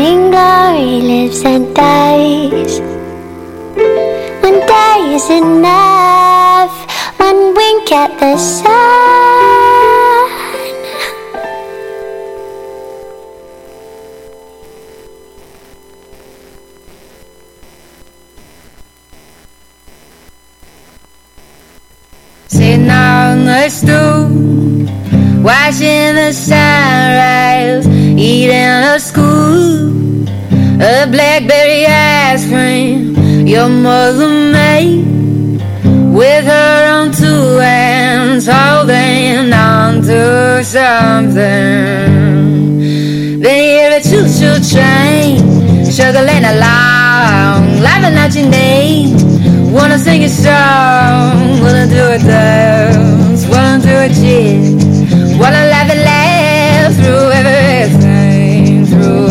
morning glory lives and dies. One day is enough, one wink at the sun. Sitting on the stool, watching the sunrise, eating a scoop of blackberry ice cream your mother made, with her own two hands holding on to something. Then you hear a choo-choo train struggling along, laughing at your name. Wanna sing a song, wanna do a dance, wanna do a jig, wanna laugh and laugh through everything, through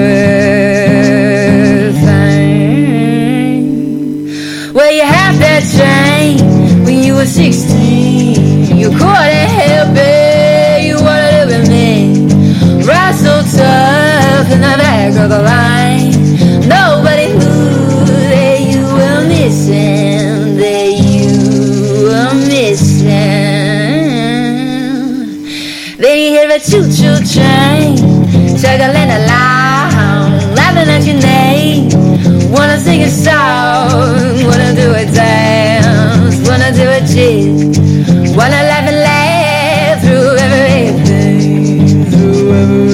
everything. Well, you had that train when you were 16. You couldn't help it, you wanted to be me. Ride so tough in the back of the line. Nobody knew that you were missing, that you were missing. Then you hear a choo-choo train chugging along, laughing at your name. Wanna sing a song, wanna do a dance, wanna do a jig, wanna laugh and laugh through everything, through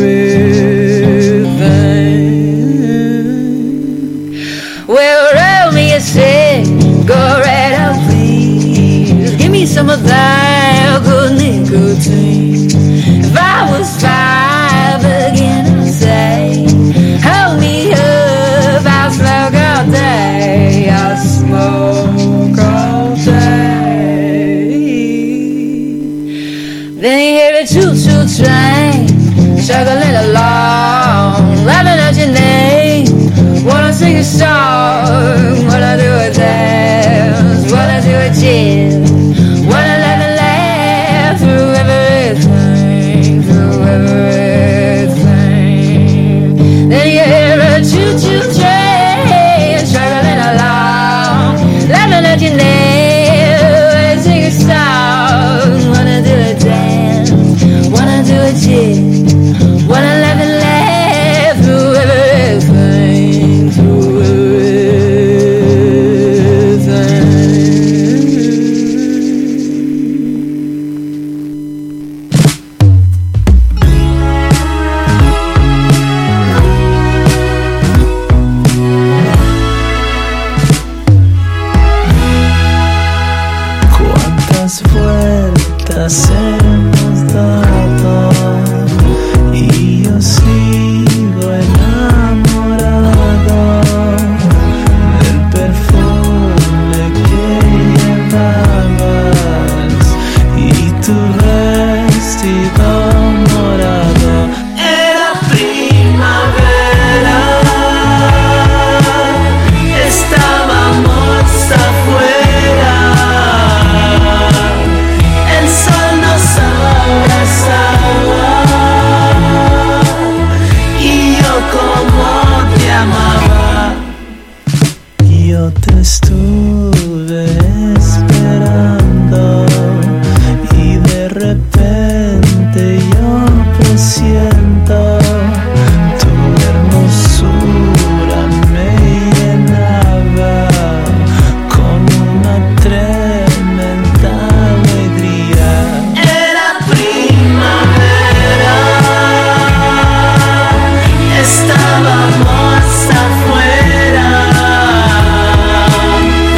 everything. Well, roll me a cig, go right out please. Give me some of that good nicotine. If I was 5 again, I'd say, hold me up, I'll smoke all day, I'll smoke all day. Then you hear a choo-choo train struggling along, laughing at your name. Wanna sing a song, wanna do a dance, wanna do a jig, wanna laugh and laugh through everything, through everything. Then you hear a choo-choo train struggling along, laughing at your name. Wanna sing a song, wanna do a dance, wanna do a jig, wanna laugh and laugh through everything, through Cuántas vueltas hemos dado y yo sigo enamorado del perfume que llevabas y tu vestido morado. Era primavera, estábamos afuera, el sol nos abrazaba y yo como te amaba. Yo te estuve esperando y de repente yo presiento tu hermosura me llenaba con una tremenda alegría. Era primavera, estábamos afuera,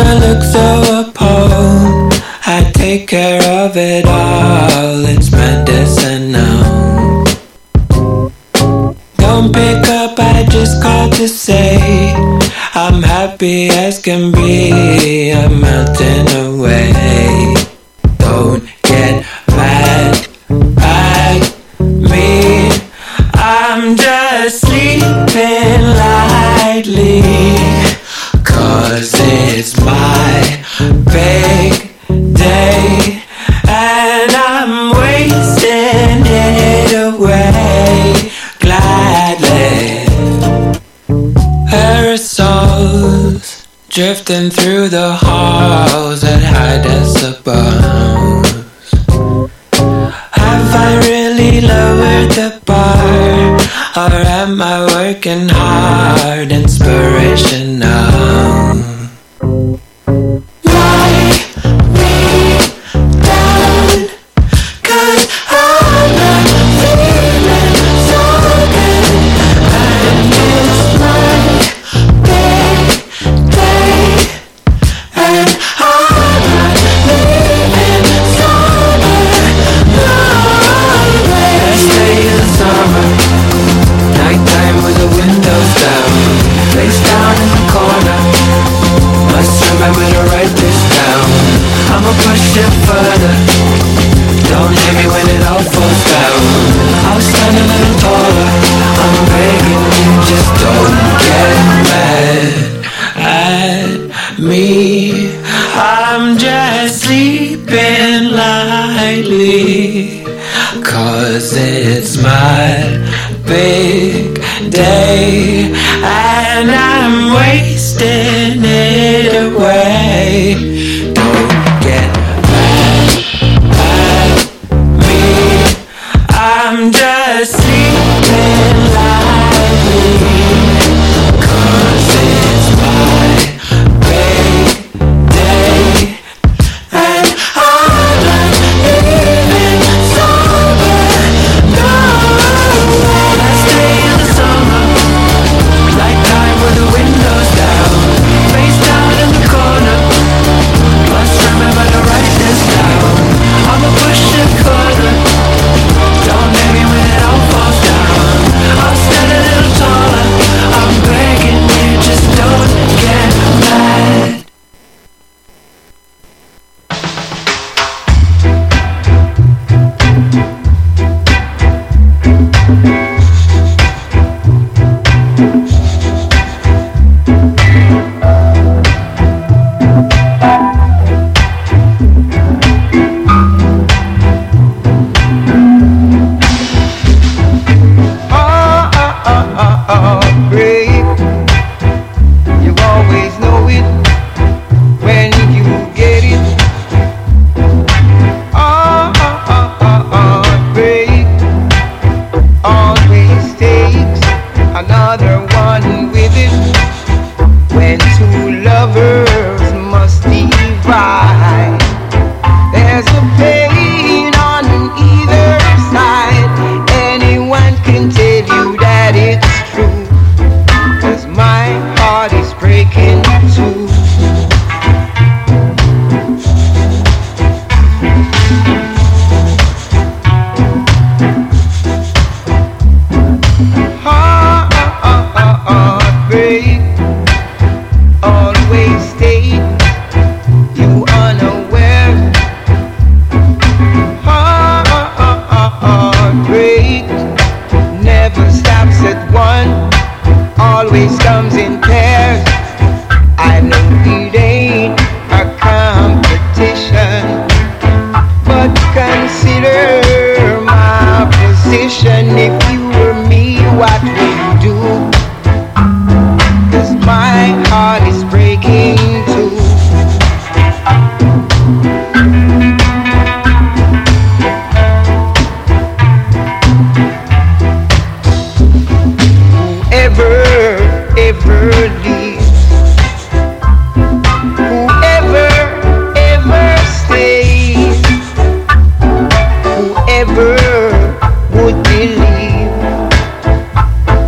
her look so appalled. I take care of it all, it's medicinal. Don't pick up, I just called to say I'm happy as can be, I'm melting away. Don't get mad at me, I'm just sleeping lightly, 'cause it's my big day and I'm wasting it away gladly. Aerosols drifting through the halls at high decibels. Have I really lowered the bar, or am I working hard, inspirational? Lie me down, 'cause I'm not feeling so good, and it's my big day, and I'm not leaving summer, no way. Last day of the summer, nighttime with the windows down, face down in the corner, must remember to write this down. I'ma push it further, don't hit me when it all falls down. I'll stand a little taller, I'm begging you, just don't get mad at me. I'm just sleeping lightly, 'cause it's my big day and I'm wasting it away. Don't get mad at me, I'm just sleeping lightly, 'cause it's my big day and I'm not leaving sober, no way. Last day of the summer, nighttime with the windows down, face down in the corner, must remember to write this down. I'ma push it further, don't hit me when it all falls down. I'll stand a little taller, I'm begging you, just don't get mad. Break. You always know it when you get it. Break always takes another one with it. When two lovers must divide, there's a pain on either side. Anyone can tell you that it's true, 'cause my heart is breaking too. Heartbreak always stay you unaware. Heartbreak never stops at one, always comes in pairs. I know it ain't a competition, but consider my position. If you were me, what would you do? 'Cause my heart is breaking too. Whoever ever leaves, whoever ever stays, whoever would believe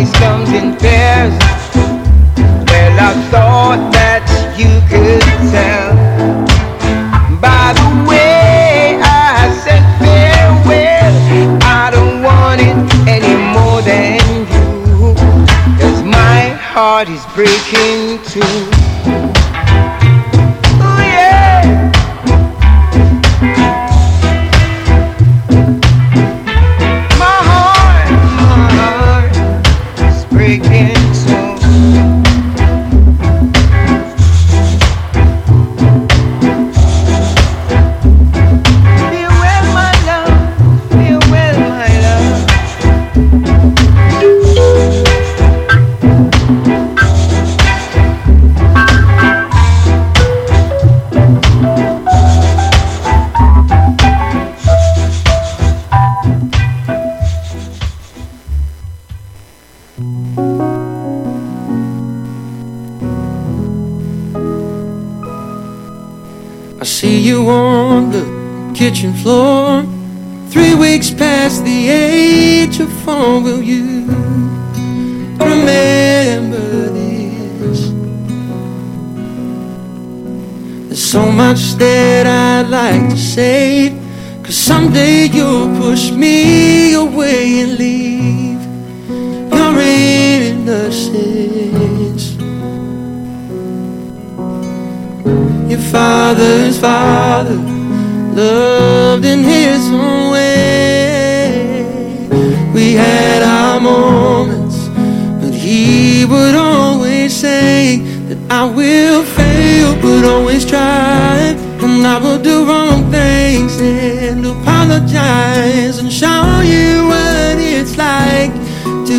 always comes in pairs. Well, I thought that you could tell by the way I said farewell. I don't want it any more than you, 'cause my heart is breaking too. Oh yeah. My heart is breaking too. I see you on the kitchen floor, 3 weeks past the age of 4. Will you remember this? There's so much that I'd like to say, 'cause someday you'll push me away and leave your innocence. Your father's father loved in his own way. We had our moments, but he would always say that I will fail, but always try. And I will do wrong things and apologize and show you what it's like to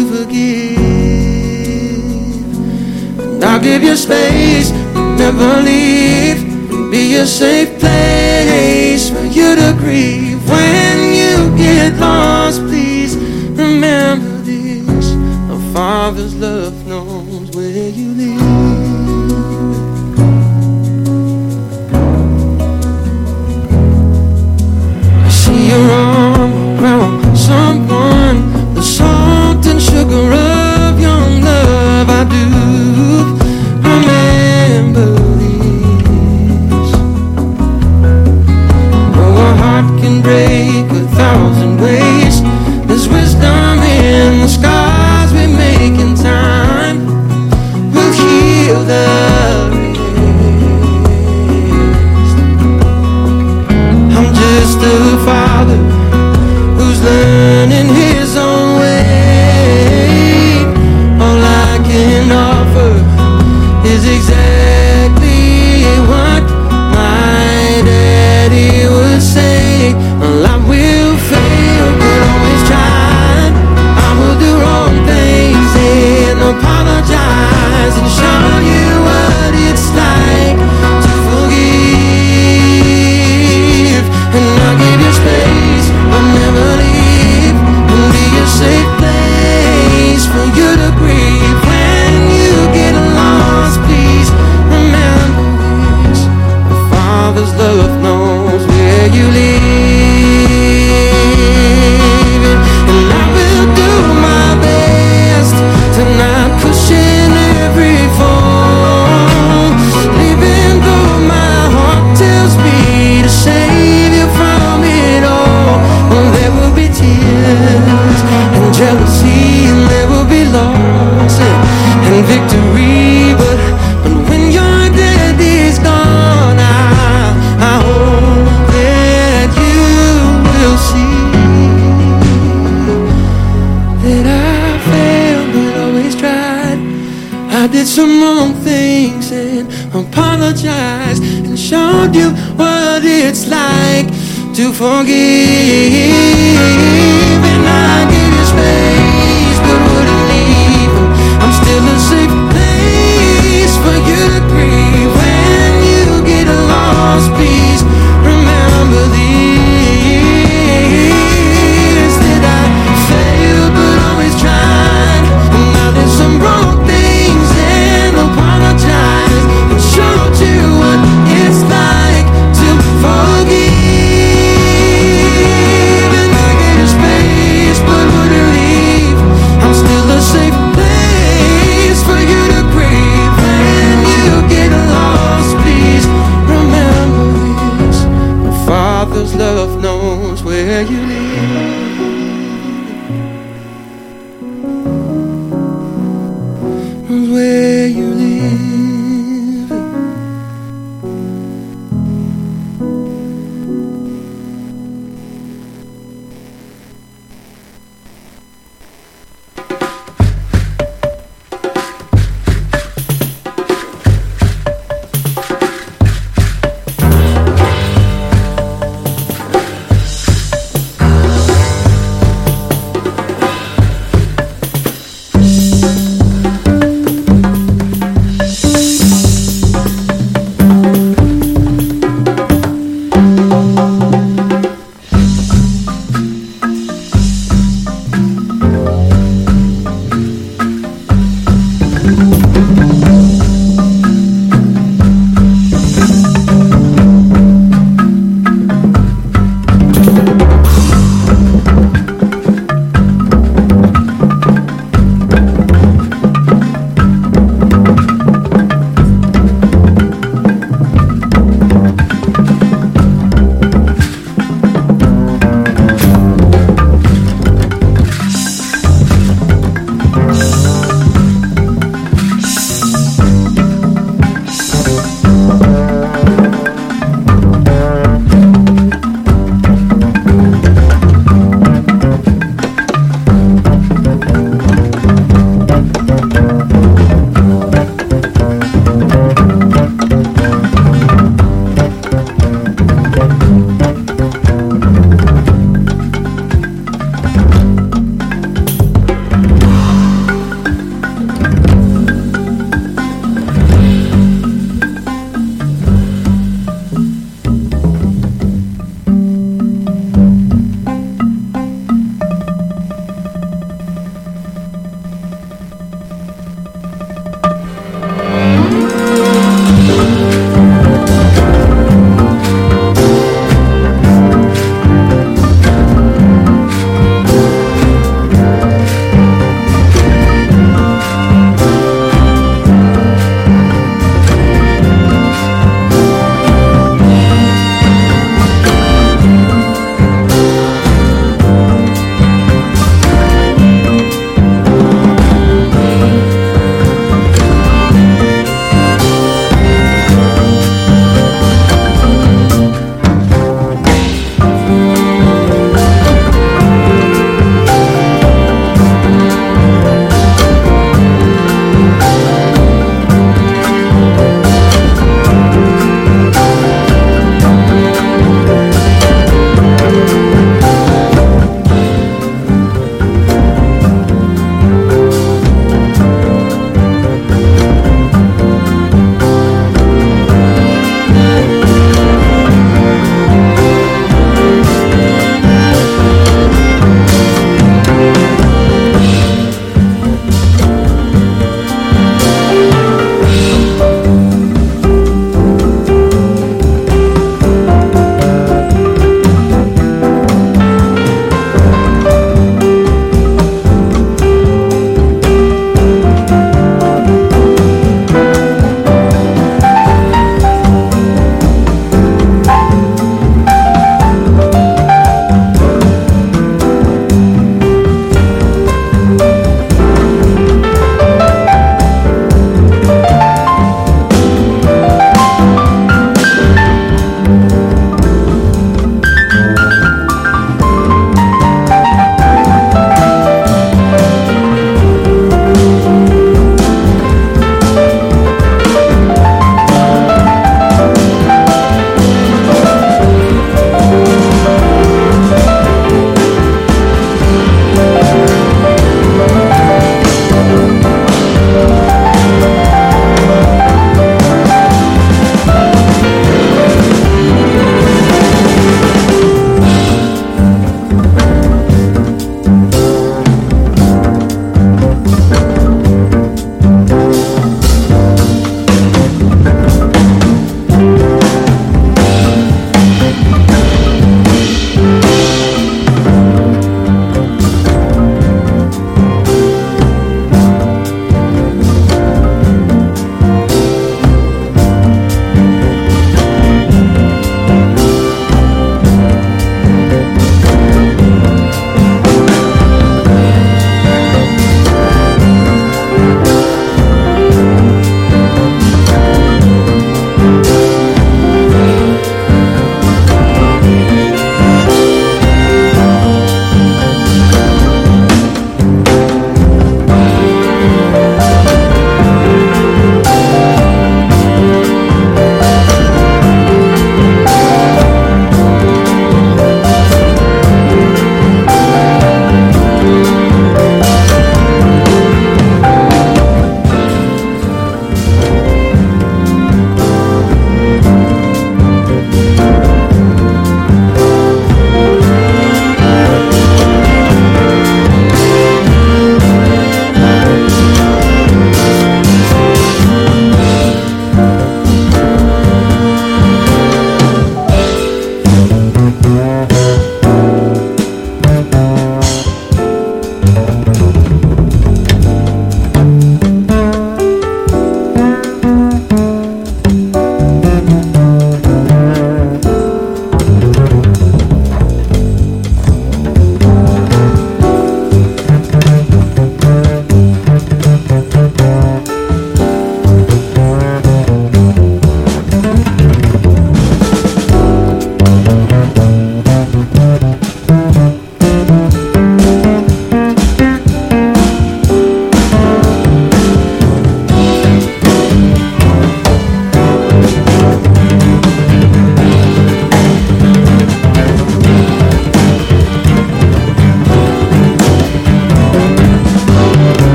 forgive. And I'll give you space, never leave, be a safe place for you to grieve. When you get lost, please remember this: a father's love knows where you live. I see your arm around someone, the salt and sugar of young love. I do remember this. Oh, a heart can break 1,000 ways. There's wisdom in the scars we make in time. We'll heal the rest. I'm just a father who's learning his own way. All I can offer is exactly what my daddy would say. Well, I will fail, but always try. I will do wrong things and apologize and show you what it's like to forgive. And I'll give you space, I'll never leave, and be a safe place for you to grieve. When you get lost, please remember this: the father's love knows where you live. And I will do my best to not cushion every fall, even though my heart tells me to save you from it all. Well, there will be tears and jealousy, and there will be loss and victory, but when your daddy's gone, I hope that you will see that I failed but always tried. I did some wrong things and apologized and showed you what it's like to forgive. And I gave you space but wouldn't leave. I'm still a safe place for you to grieve. When you get lost, please remember this: that I failed but always tried. And I did some wrong things and apologized and showed you what it's like to forgive. And I gave you space but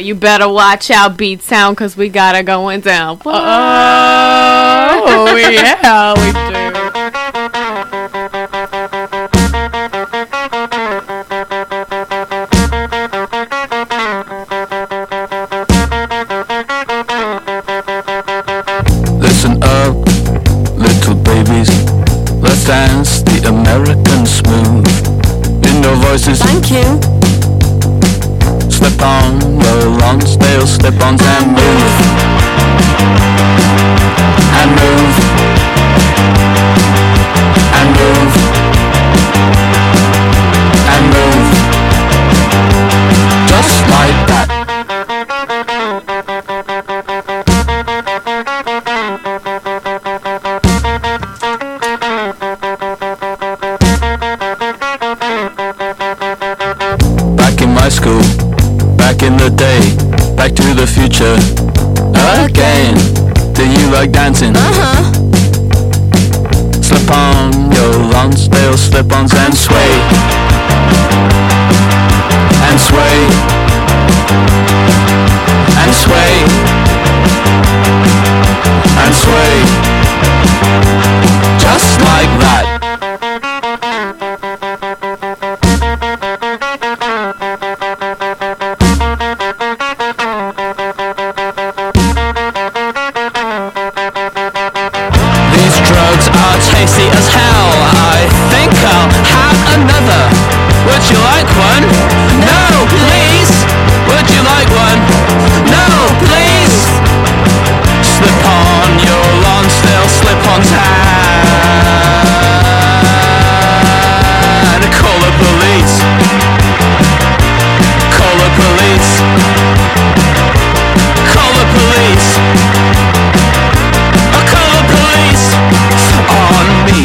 You better watch out, Beat Sound, because we got it going down. Oh, yeah, we do. Listen up, little babies. Let's dance the American smooth. In your voices. Thank you. Slip on your Lonsdale slip-ons and move. And move. And move. And move. Just like that. Back in my school, back in the day, back to the future again. Do you like dancing? Slip on your Lonsdale slip-ons and sway. And sway. And sway. And sway. Just like that. Tasty as hell. I think I'll have another. Would you like one? No, please. Would you like one? No, please. Slip on your Lonsdale slip-ons and call the police. Call the police. Call the police. Call the police on me.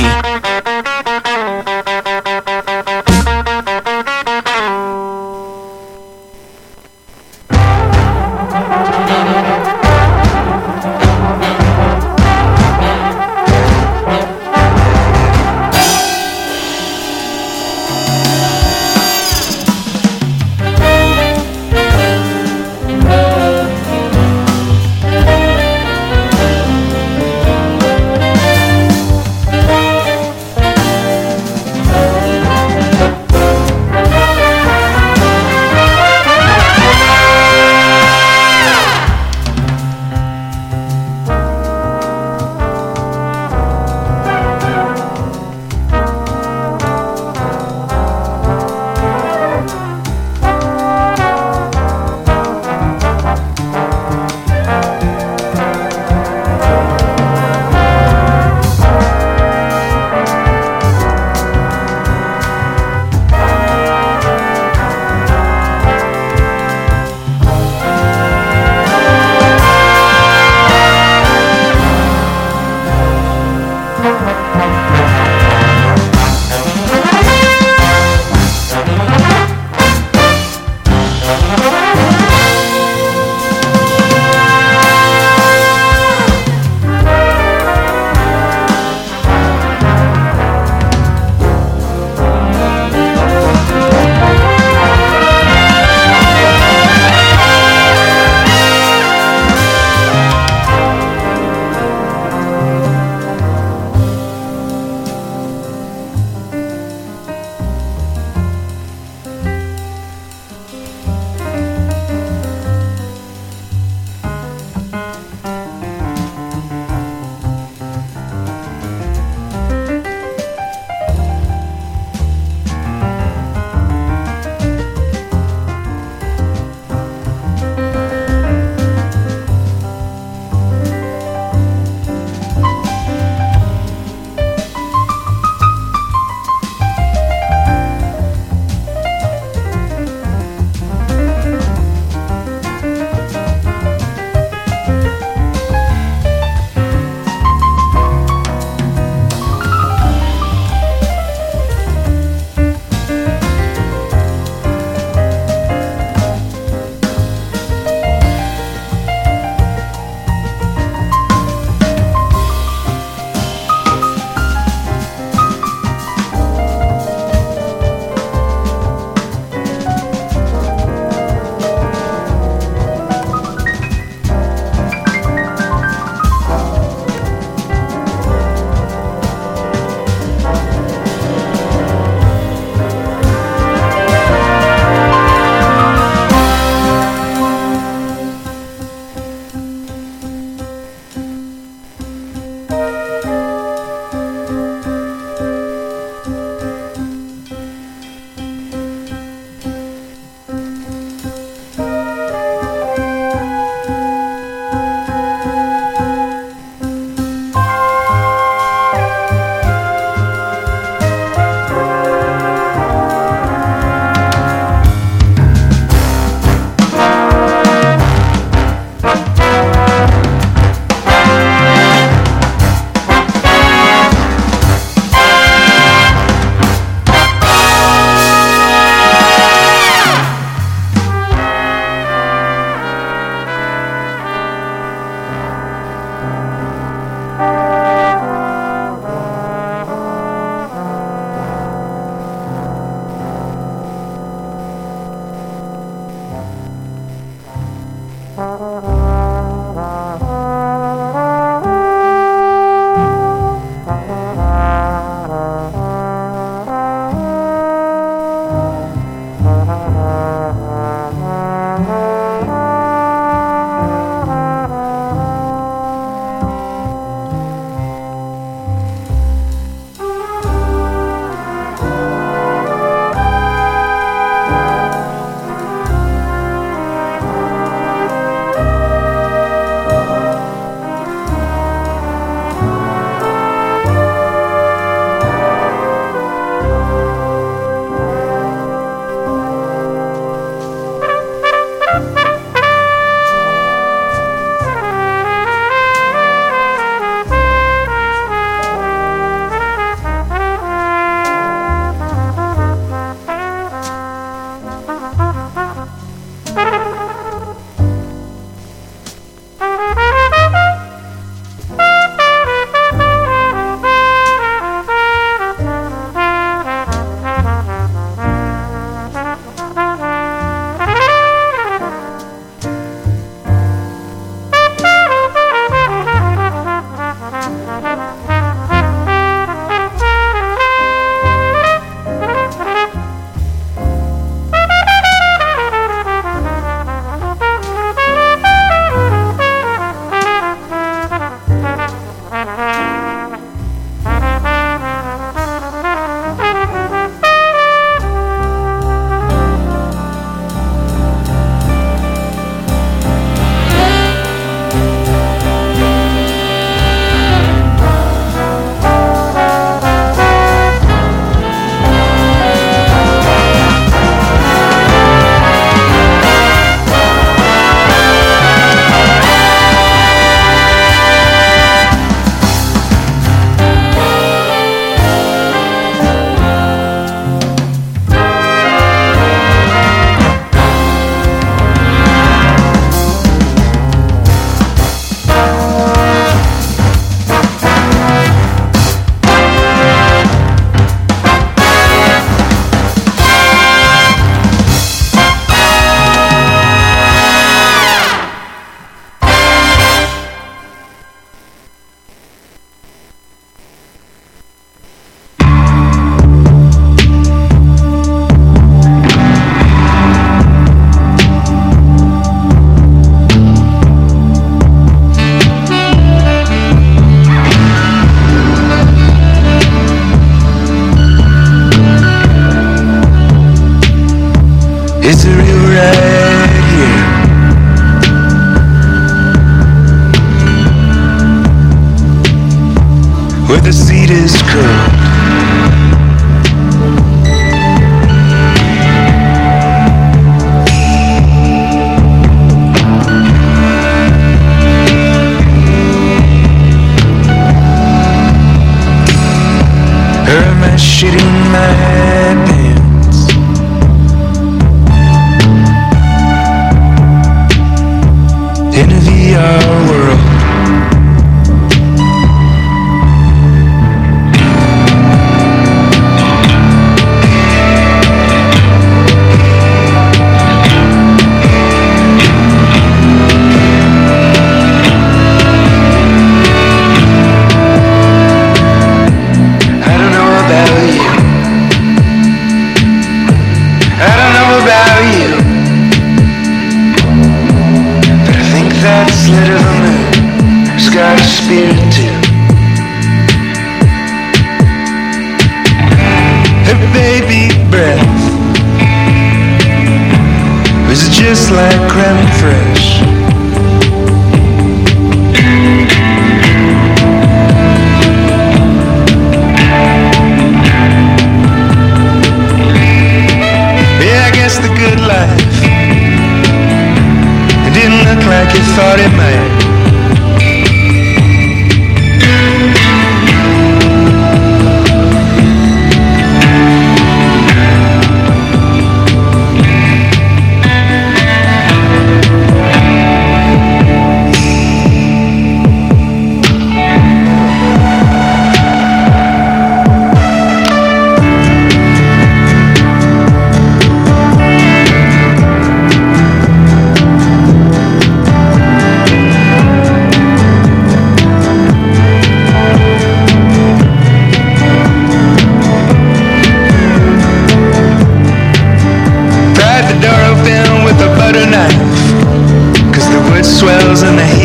in the